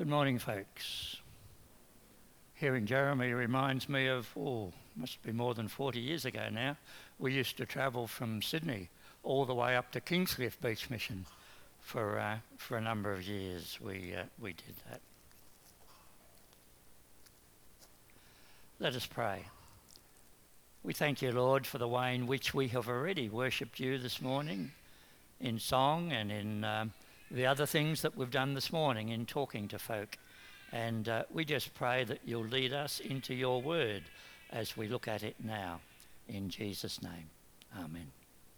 Good morning, folks. Hearing Jeremy reminds me of, must be more than 40 years ago now, we used to travel from Sydney all the way up to Kingscliff Beach Mission for a number of years. We did that. Let us pray. We thank you, Lord, for the way in which we have already worshipped you this morning in song and in the other things that we've done this morning in talking to folk. And we just pray that you'll lead us into your word as we look at it now. In Jesus' name, amen.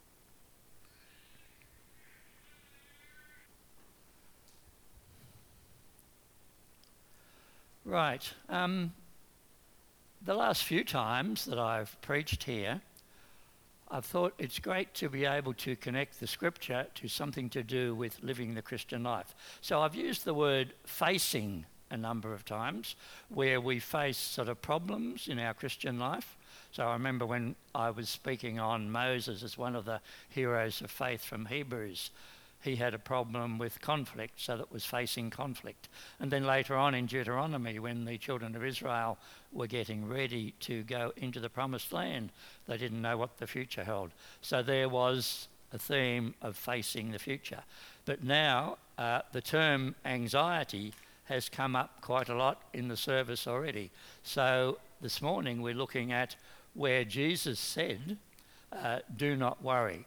Right. The last few times that I've preached here, I've thought it's great to be able to connect the scripture to something to do with living the Christian life. So I've used the word facing a number of times, where we face sort of problems in our Christian life. So I remember when I was speaking on Moses as one of the heroes of faith from Hebrews, he had a problem with conflict, so that was facing conflict. And then later on in Deuteronomy, when the children of Israel were getting ready to go into the promised land, they didn't know what the future held. So there was a theme of facing the future. But now the term anxiety has come up quite a lot in the service already. So this morning we're looking at where Jesus said, do not worry.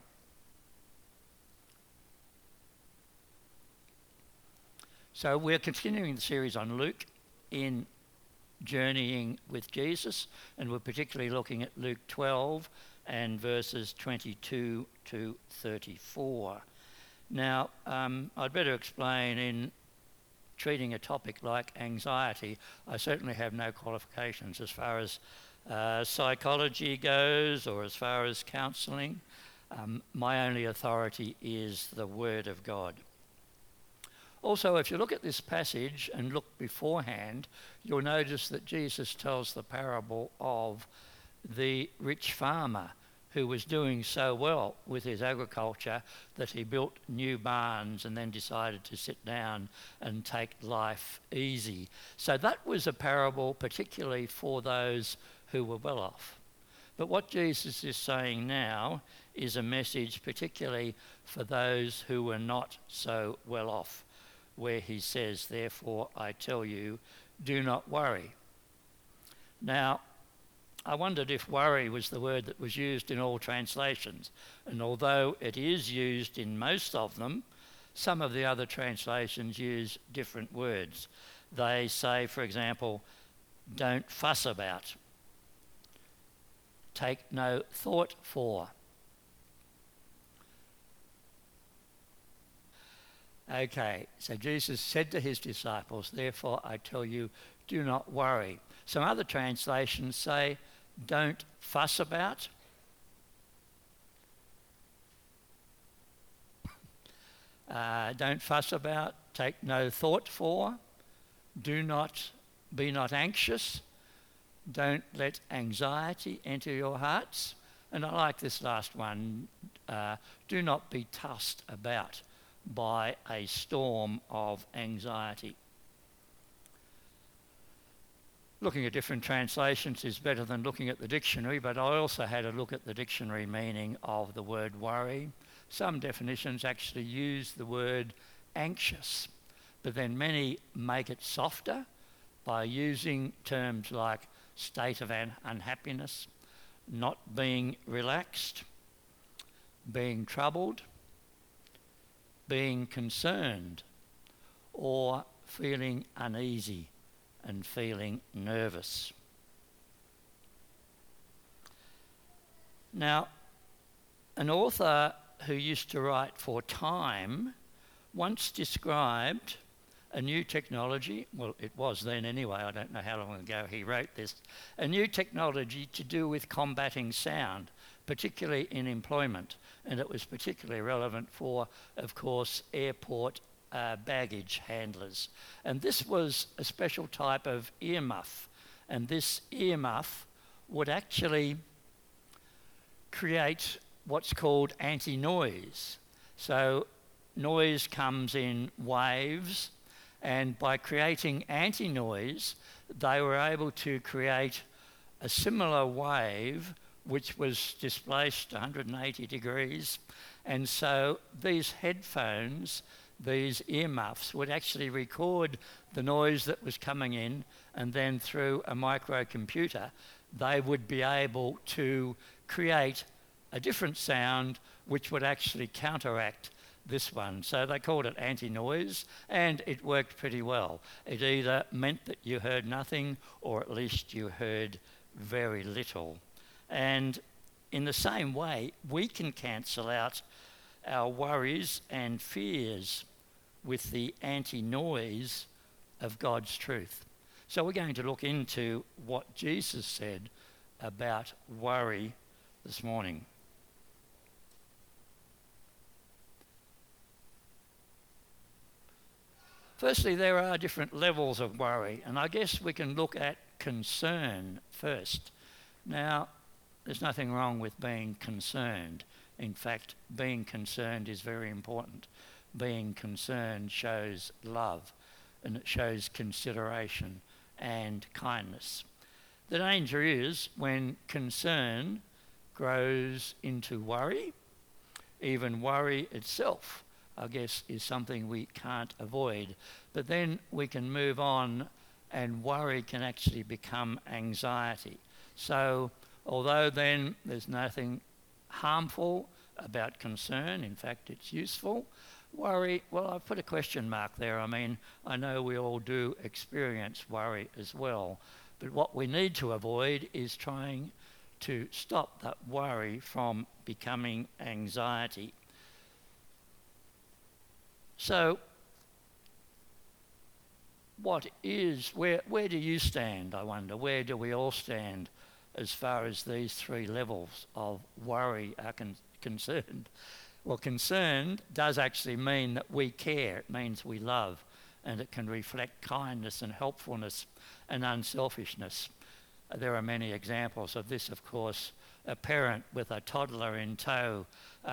So we're continuing the series on Luke in journeying with Jesus, and we're particularly looking at Luke 12 and verses 22 to 34. Now, I'd better explain, in treating a topic like anxiety, I certainly have no qualifications as far as psychology goes or as far as counselling. My only authority is the Word of God. Also, if you look at this passage and look beforehand, you'll notice that Jesus tells the parable of the rich farmer who was doing so well with his agriculture that he built new barns and then decided to sit down and take life easy. So that was a parable particularly for those who were well off. But what Jesus is saying now is a message particularly for those who were not so well off, where he says, therefore I tell you, do not worry. Now, I wondered if worry was the word that was used in all translations, and although it is used in most of them, some of the other translations use different words. They say, for example, don't fuss about, take no thought for. Okay, so Jesus said to his disciples, therefore I tell you, do not worry. Some other translations say, don't fuss about. Don't fuss about, take no thought for. Be not anxious. Don't let anxiety enter your hearts. And I like this last one, do not be tossed about by a storm of anxiety. Looking at different translations is better than looking at the dictionary, but I also had a look at the dictionary meaning of the word worry. Some definitions actually use the word anxious, but then many make it softer by using terms like state of unhappiness, not being relaxed, being troubled, being concerned, or feeling uneasy and feeling nervous. Now, an author who used to write for Time once described a new technology, well, it was then anyway, I don't know how long ago he wrote this, a new technology to do with combating sound, particularly in employment. And it was particularly relevant for, of course, airport baggage handlers. And this was a special type of earmuff. And this earmuff would actually create what's called anti-noise. So noise comes in waves, And by creating anti-noise, they were able to create a similar wave which was displaced 180 degrees. And so these headphones, these earmuffs, would actually record the noise that was coming in, and then through a microcomputer, they would be able to create a different sound which would actually counteract this one. So they called it anti-noise, and it worked pretty well. It either meant that you heard nothing, or at least you heard very little. And in the same way, we can cancel out our worries and fears with the anti-noise of God's truth. So we're going to look into what Jesus said about worry this morning. Firstly, there are different levels of worry, and I guess we can look at concern first. Now, there's nothing wrong with being concerned. In fact, being concerned is very important. Being concerned shows love, and it shows consideration and kindness. The danger is when concern grows into worry. Even worry itself, I guess, is something we can't avoid. But then we can move on, and worry can actually become anxiety. So although then there's nothing harmful about concern, in fact it's useful, worry, well, I've put a question mark there. I mean, I know we all do experience worry as well, but what we need to avoid is trying to stop that worry from becoming anxiety. So where do you stand, I wonder? Where do we all stand as far as these three levels of worry are concerned? Well, concern does actually mean that we care. It means we love, and it can reflect kindness and helpfulness and unselfishness. There are many examples of this, of course. A parent with a toddler in tow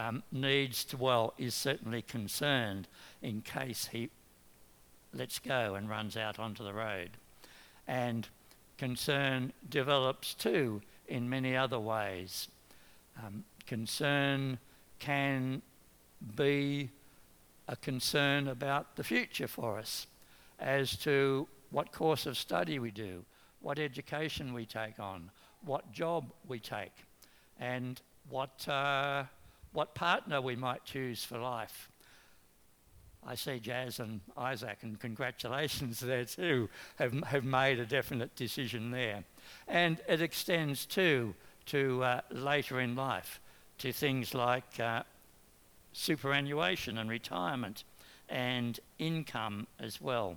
is certainly concerned in case he lets go and runs out onto the road. And concern develops too in many other ways. Concern can be a concern about the future for us as to what course of study we do, what education we take on, what job we take, and what partner we might choose for life. I see Jazz and Isaac, and congratulations there too, have made a definite decision there. And it extends too to later in life, to things like superannuation and retirement and income as well.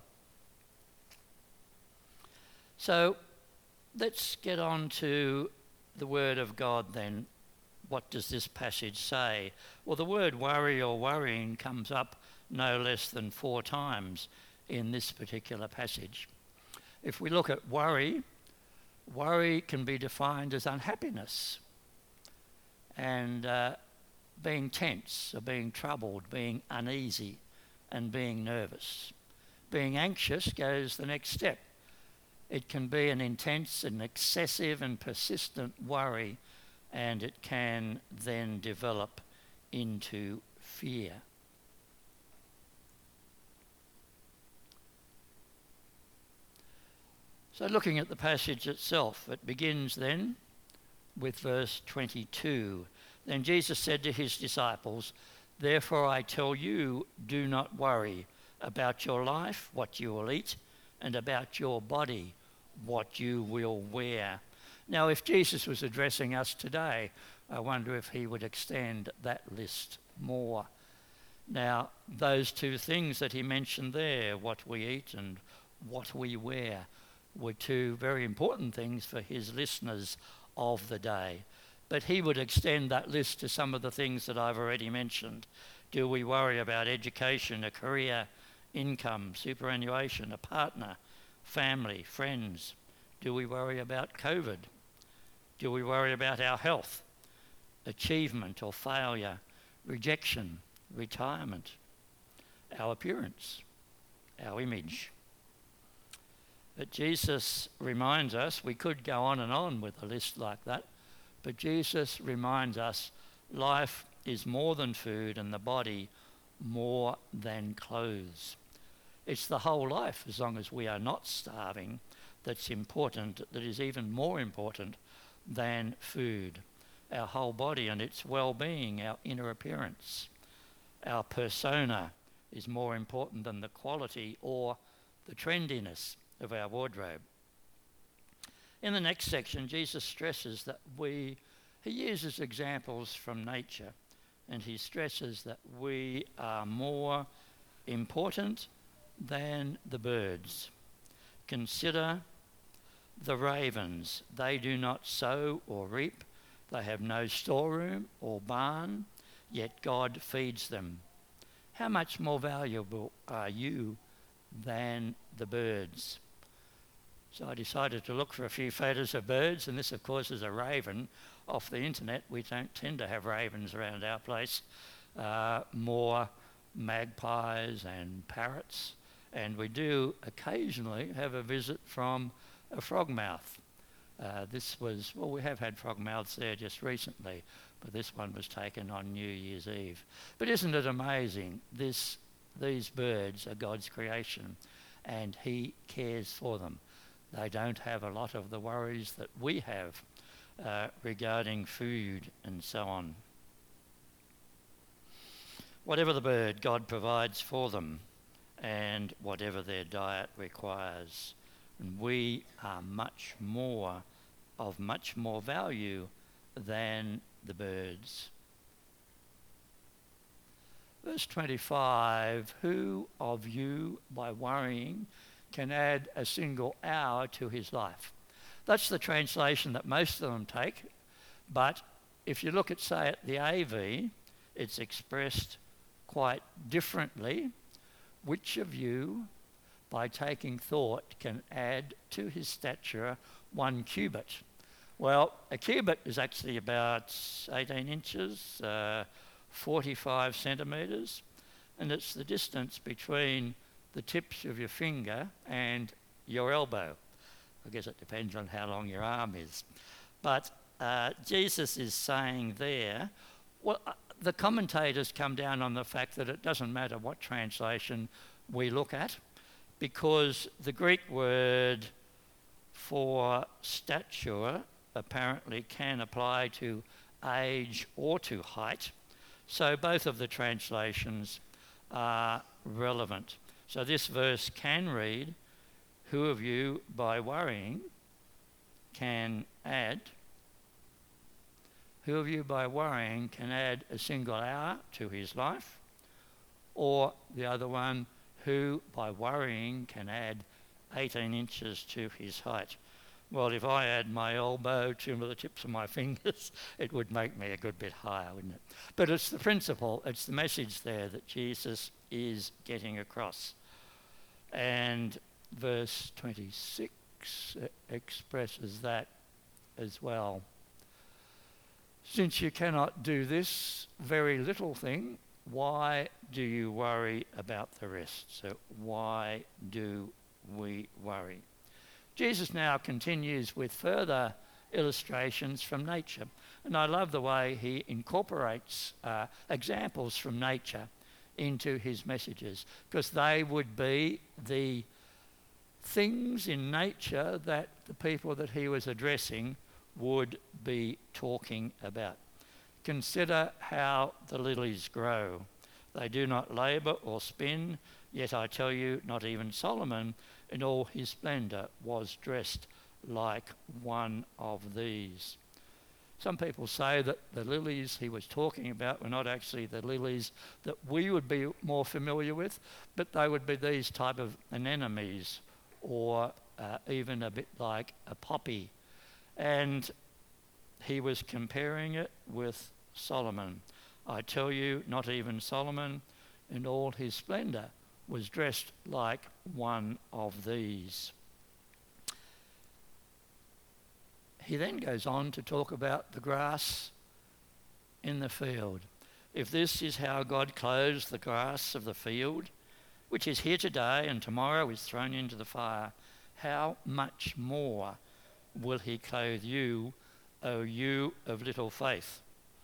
So let's get on to the Word of God then. What does this passage say? Well, the word worry or worrying comes up no less than 4 times in this particular passage. If we look at worry, worry can be defined as unhappiness and being tense or being troubled, being uneasy and being nervous. Being anxious goes the next step. It can be an intense and excessive and persistent worry, and it can then develop into fear. So looking at the passage itself, it begins then with verse 22. Then Jesus said to his disciples, "Therefore I tell you, do not worry about your life, what you will eat, and about your body, what you will wear." Now, if Jesus was addressing us today, I wonder if he would extend that list more. Now, those 2 things that he mentioned there, what we eat and what we wear, were 2 very important things for his listeners of the day. But he would extend that list to some of the things that I've already mentioned. Do we worry about education, a career, income, superannuation, a partner, family, friends? Do we worry about COVID? Do we worry about our health, achievement or failure, rejection, retirement, our appearance, our image. But Jesus reminds us, we could go on and on with a list like that, but Jesus reminds us life is more than food and the body more than clothes. It's the whole life, as long as we are not starving, that's important, that is even more important than food. Our whole body and its well-being, our inner appearance, our persona is more important than the quality or the trendiness of our wardrobe. In the next section, Jesus stresses that he uses examples from nature, and he stresses that we are more important than the birds. Consider the ravens. They do not sow or reap. They have no storeroom or barn, yet God feeds them. How much more valuable are you than the birds? So I decided to look for a few photos of birds, and this, of course, is a raven off the internet. We don't tend to have ravens around our place, more magpies and parrots, and we do occasionally have a visit from a frogmouth. We have had frogmouths there just recently, but this one was taken on New Year's Eve. But isn't it amazing? These birds are God's creation, and he cares for them. They don't have a lot of the worries that we have regarding food and so on. Whatever the bird, God provides for them, and whatever their diet requires. And we are much more value than the birds. Verse 25, who of you by worrying can add a single hour to his life? That's the translation that most of them take, but if you look at, say, at the AV, it's expressed quite differently. Which of you, by taking thought, can add to his stature 1 cubit? Well, a cubit is actually about 18 inches, 45 centimetres, and it's the distance between the tips of your finger and your elbow. I guess it depends on how long your arm is. But Jesus is saying there, the commentators come down on the fact that it doesn't matter what translation we look at, because the Greek word for stature apparently can apply to age or to height. So both of the translations are relevant. So this verse can read, who of you by worrying can add a single hour to his life? Or the other one, who by worrying can add 18 inches to his height? Well, if I add my elbow to the tips of my fingers, it would make me a good bit higher, wouldn't it? But it's the principle, it's the message there that Jesus is getting across. And verse 26 expresses that as well. Since you cannot do this very little thing, why do you worry about the rest? So why do we worry? Jesus now continues with further illustrations from nature. And I love the way he incorporates examples from nature into his messages, because they would be the things in nature that the people that he was addressing would be talking about. Consider how the lilies grow. They do not labour or spin, yet I tell you, not even Solomon in all his splendour was dressed like one of these. Some people say that the lilies he was talking about were not actually the lilies that we would be more familiar with, but they would be these type of anemones, or even a bit like a poppy. And he was comparing it with Solomon. I tell you, not even Solomon in all his splendour was dressed like one of these. He then goes on to talk about the grass in the field. If this is how God clothes the grass of the field, which is here today and tomorrow is thrown into the fire, how much more will he clothe you, O you of little faith?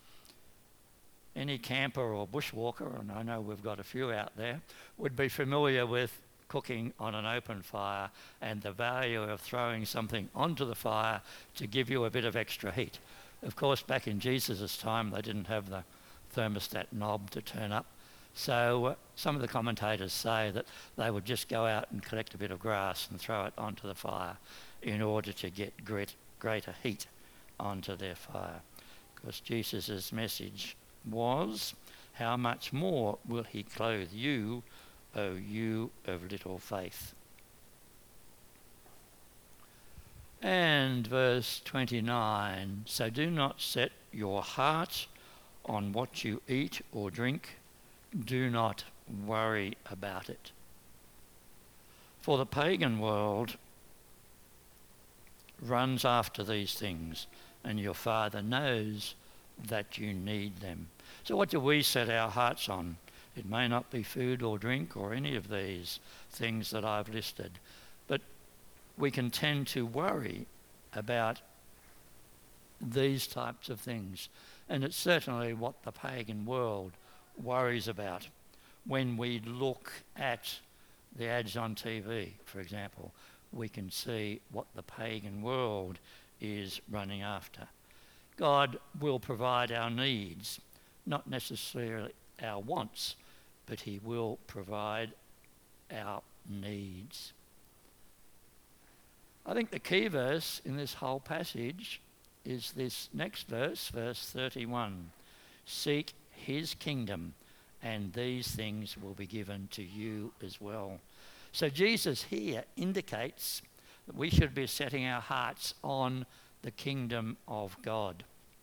Any camper or bushwalker, and I know we've got a few out there, would be familiar with cooking on an open fire and the value of throwing something onto the fire to give you a bit of extra heat. Of course, back in Jesus' time, they didn't have the thermostat knob to turn up. So some of the commentators say that they would just go out and collect a bit of grass and throw it onto the fire in order to get greater heat onto their fire. Because Jesus' message was, how much more will he clothe you, O you of little faith? And verse 29, so do not set your heart on what you eat or drink. Do not worry about it. For the pagan world runs after these things, and your Father knows that you need them. So what do we set our hearts on? It may not be food or drink or any of these things that I've listed, but we can tend to worry about these types of things. And it's certainly what the pagan world worries about. When we look at the ads on TV, for example, we can see what the pagan world is running after. God will provide our needs, not necessarily our wants, but he will provide our needs. I think the key verse in this whole passage is this next verse, verse 31. Seek his kingdom, and these things will be given to you as well. So Jesus here indicates that we should be setting our hearts on the kingdom of God.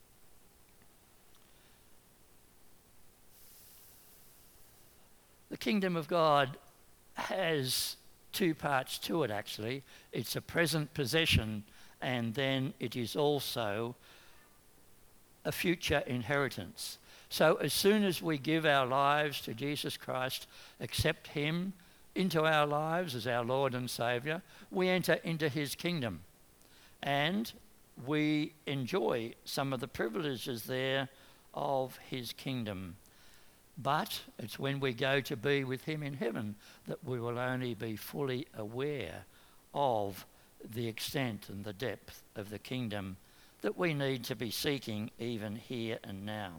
The kingdom of God has two parts to it, actually. It's a present possession, and then it is also a future inheritance. So as soon as we give our lives to Jesus Christ, accept him into our lives as our Lord and Saviour, we enter into his kingdom. And we enjoy some of the privileges there of his kingdom. But it's when we go to be with him in heaven that we will only be fully aware of the extent and the depth of the kingdom that we need to be seeking even here and now.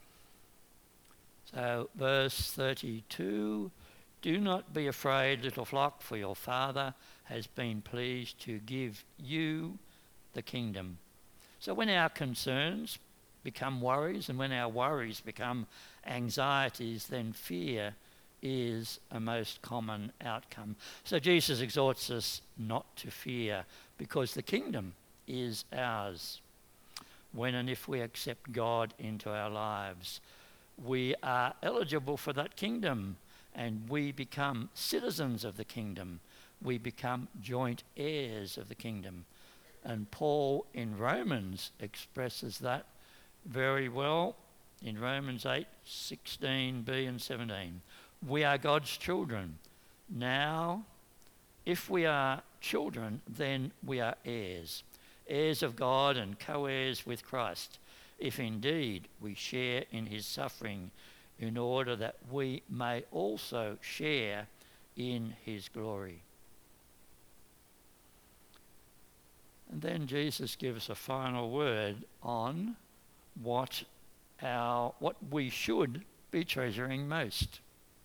So verse 32, do not be afraid, little flock, for your Father has been pleased to give you the kingdom. So when our concerns become worries, and when our worries become anxieties, then fear is a most common outcome. So Jesus exhorts us not to fear, because the kingdom is ours. When and if we accept God into our lives, we are eligible for that kingdom, and we become citizens of the kingdom. We become joint heirs of the kingdom. And Paul in Romans expresses that very well in Romans 8, 16b and 17. We are God's children. Now, if we are children, then we are heirs, heirs of God and co-heirs with Christ, if indeed we share in his suffering, in order that we may also share in his glory. And then Jesus gives a final word on what we should be treasuring most.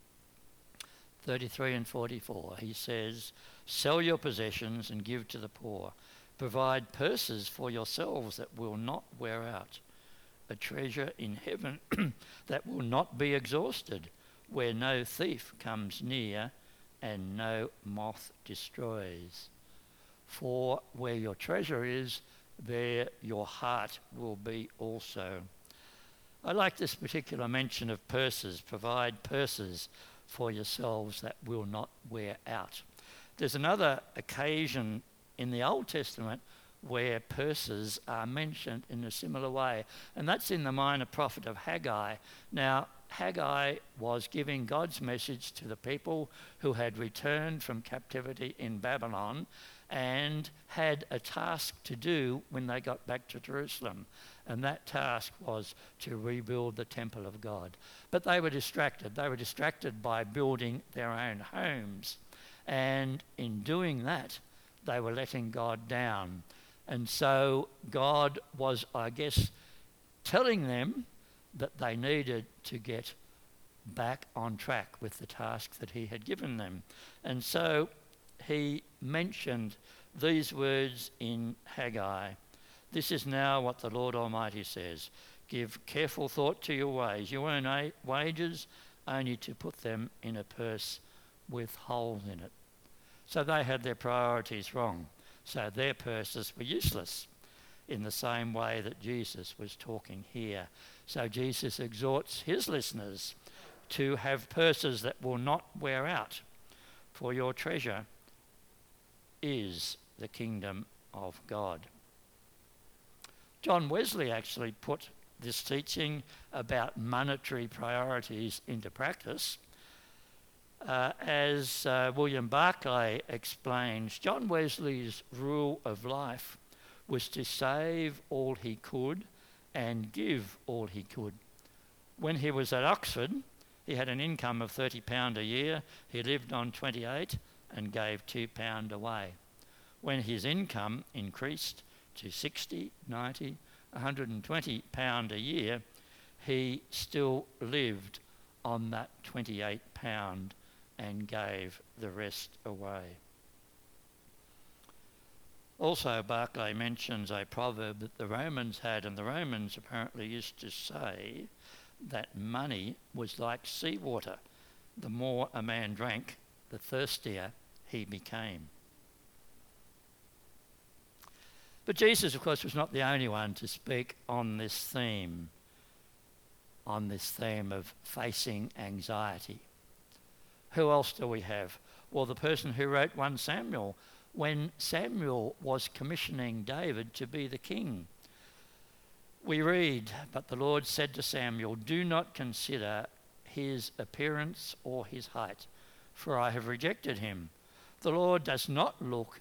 33 and 44, he says, sell your possessions and give to the poor. Provide purses for yourselves that will not wear out, a treasure in heaven that will not be exhausted, where no thief comes near and no moth destroys. For where your treasure is, there your heart will be also. I like this particular mention of purses. Provide purses for yourselves that will not wear out. There's another occasion in the Old Testament where purses are mentioned in a similar way, and that's in the minor prophet of Haggai. Now, Haggai was giving God's message to the people who had returned from captivity in Babylon and had a task to do when they got back to Jerusalem. And that task was to rebuild the temple of God. But they were distracted. They were distracted by building their own homes. And in doing that, they were letting God down. And so God was, I guess, telling them that they needed to get back on track with the task that he had given them. And so he mentioned these words in Haggai. This is now what the Lord Almighty says. Give careful thought to your ways. You earn wages only to put them in a purse with holes in it. So they had their priorities wrong. So their purses were useless, in the same way that Jesus was talking here. So Jesus exhorts his listeners to have purses that will not wear out, for your treasure is the kingdom of God. John Wesley actually put this teaching about monetary priorities into practice. As William Barclay explains, John Wesley's rule of life was to save all he could and give all he could. When he was at Oxford, he had an income of £30 a year. He lived on 28 and gave £2 away. When his income increased to 60, 90, £120 a year, he still lived on that £28 and gave the rest away. Also, Barclay mentions a proverb that the Romans had, and the Romans apparently used to say that money was like seawater. The more a man drank, the thirstier he became. But Jesus, of course, was not the only one to speak on this theme of facing anxiety. Who else do we have? Well, the person who wrote 1 Samuel, when Samuel was commissioning David to be the king. We read, "But the Lord said to Samuel, do not consider his appearance or his height, for I have rejected him. The Lord does not look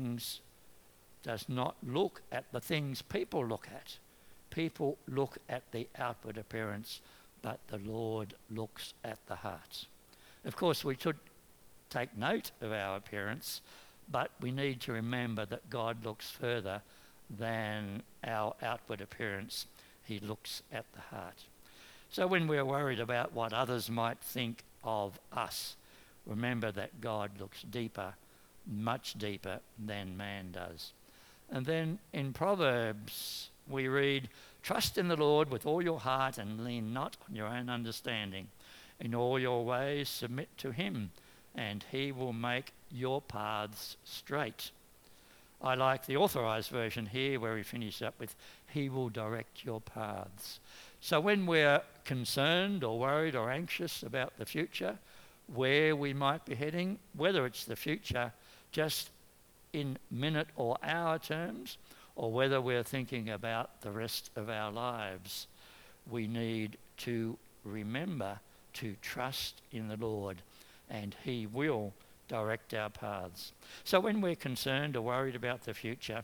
at the things people look at. People look at the outward appearance, but the Lord looks at the heart." Of course, we should take note of our appearance, but we need to remember that God looks further than our outward appearance. He looks at the heart. So when we're worried about what others might think of us, remember that God looks deeper, much deeper than man does. And then in Proverbs we read, "Trust in the Lord with all your heart and lean not on your own understanding. In all your ways submit to him, and he will make your paths straight." I like the authorized version here where we finish up with, "He will direct your paths." So when we're concerned or worried or anxious about the future, where we might be heading, whether it's the future just in minute or hour terms, or whether we're thinking about the rest of our lives, we need to remember to trust in the Lord, and he will direct our paths. So when we're concerned or worried about the future,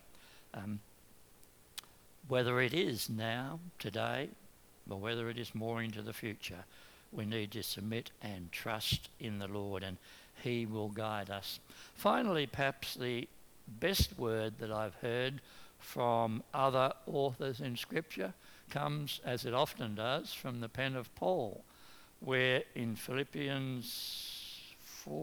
whether it is now, today, or whether it is more into the future, we need to submit and trust in the Lord, and he will guide us. Finally, perhaps the best word that I've heard from other authors in Scripture comes, as it often does, from the pen of Paul, where in Philippians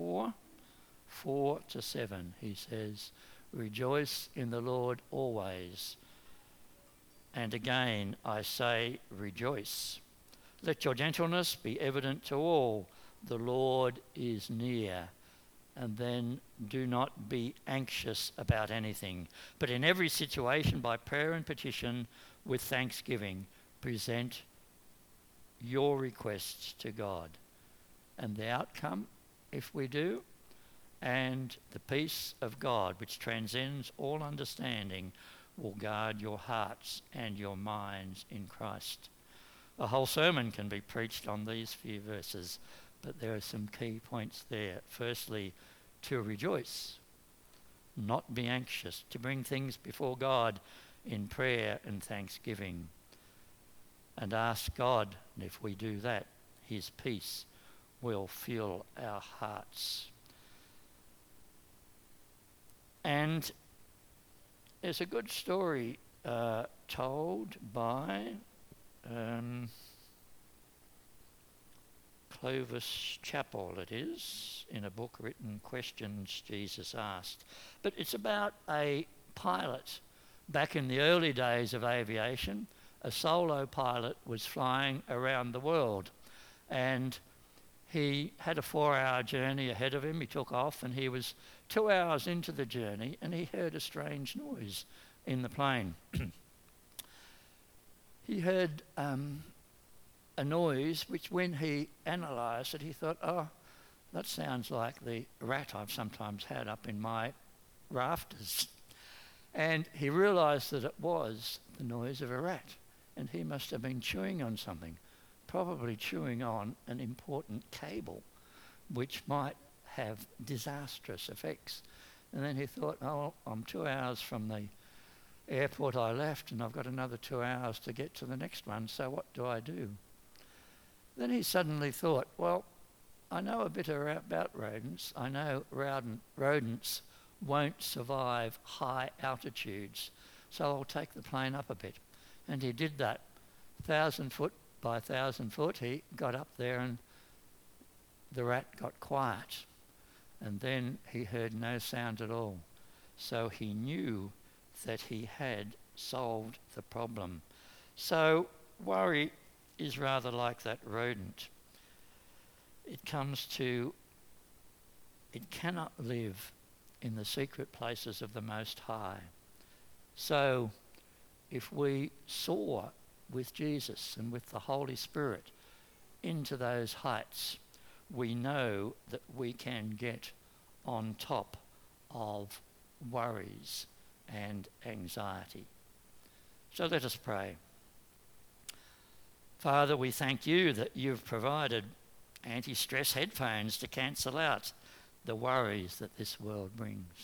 4:4-7, he says, "Rejoice in the Lord always. And again I say, rejoice. Let your gentleness be evident to all. The Lord is near." And then, "Do not be anxious about anything, but in every situation by prayer and petition with thanksgiving present your requests to God." And the outcome, if we do, and the peace of God, which transcends all understanding, will guard your hearts and your minds in Christ. A whole sermon can be preached on these few verses, but there are some key points there. Firstly, to rejoice, not be anxious, to bring things before God in prayer and thanksgiving, and ask God, and if we do that, his peace will fill our hearts. And there's a good story told by Clovis Chappell, it is, in a book written, Questions Jesus Asked. But it's about a pilot. Back in the early days of aviation, a solo pilot was flying around the world, and he had a 4-hour journey ahead of him. He took off, and he was 2 hours into the journey, and he heard a strange noise in the plane. He heard a noise which, when he analysed it, he thought, oh, that sounds like the rat I've sometimes had up in my rafters. And he realised that it was the noise of a rat, and he must have been chewing on something, probably chewing on an important cable, which might have disastrous effects. And then he thought, oh, I'm 2 hours from the airport I left, and I've got another 2 hours to get to the next one, so what do I do? Then he suddenly thought, well, I know a bit about rodents. I know rodents won't survive high altitudes, so I'll take the plane up a bit. And he did that. 1,000 foot by 1,000 foot, he got up there, and the rat got quiet. And then he heard no sound at all. So he knew that he had solved the problem. So worry is rather like that rodent. It cannot live in the secret places of the Most High. So if we soar with Jesus and with the Holy Spirit into those heights, we know that we can get on top of worries and anxiety. So let us pray. Father, we thank you that you've provided anti-stress headphones to cancel out the worries that this world brings.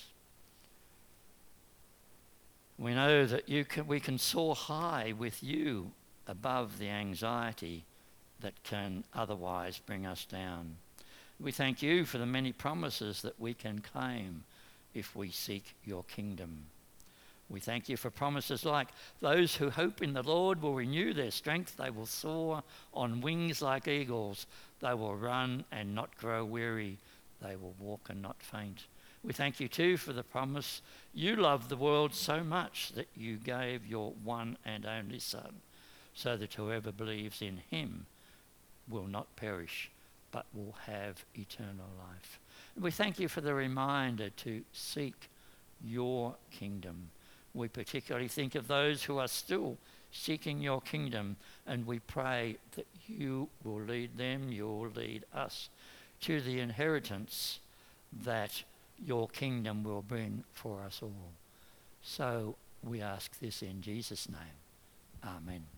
We know that we can soar high with you above the anxiety that can otherwise bring us down. We thank you for the many promises that we can claim if we seek your kingdom. We thank you for promises like, those who hope in the Lord will renew their strength. They will soar on wings like eagles. They will run and not grow weary. They will walk and not faint. We thank you too for the promise you love the world so much that you gave your one and only Son, so that whoever believes in him will not perish, but will have eternal life. And we thank you for the reminder to seek your kingdom. We particularly think of those who are still seeking your kingdom, and we pray that you will lead them, you will lead us to the inheritance that your kingdom will bring for us all. So we ask this in Jesus' name. Amen.